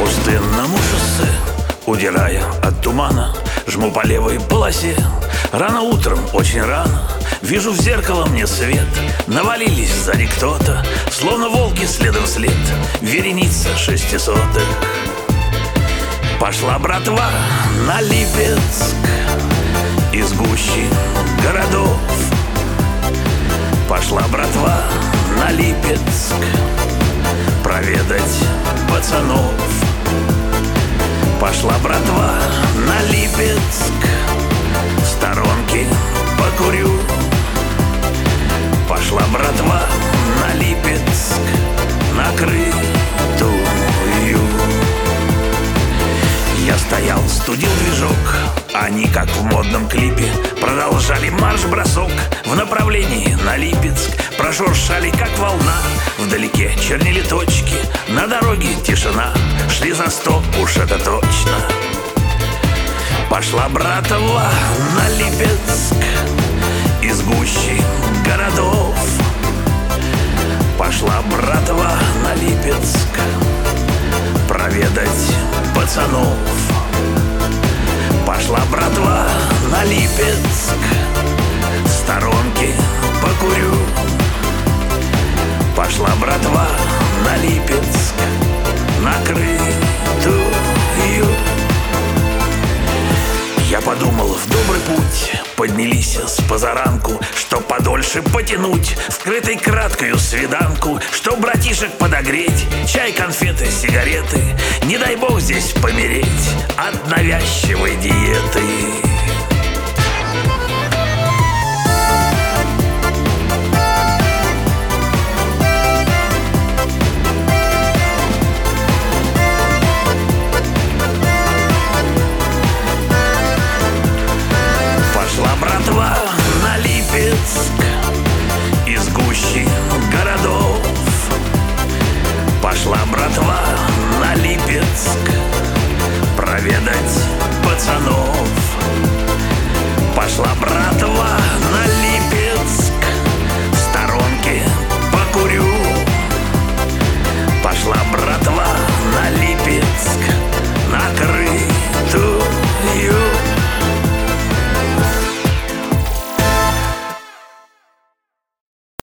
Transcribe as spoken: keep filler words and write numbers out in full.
пустынному шоссе, удирая от тумана, жму по левой полосе. Рано утром, очень рано, вижу в зеркало мне свет. Навалились сзади кто-то, словно волки следом вслед. Вереница шестисотых. Пошла братва на Липецк из гущи городов. Пошла братва на Липецк проведать пацанов. Пошла братва на Липецк, в сторонке покурю. Пошла братва на Липецк, накрытую. Я стоял, студил движок, они, как в модном клипе, продолжали марш-бросок в направлении на Липецк. Прошуршали, как волна, вдалеке чернели точки. На дороге тишина, шли за сто, уж это точно. Пошла братва на Липецк из гущи городов. Пошла братва на Липецк проведать пацанов. Пошла братва на Липецк, в сторонке покурю. Пошла братва на Липецк, накрытую. Я подумал, в добрый путь поднялись с позаранку, чтоб подольше потянуть вкрытой краткою свиданку, чтоб братишек подогреть, чай, конфеты, сигареты. Не дай бог здесь помереть от навязчивой диеты.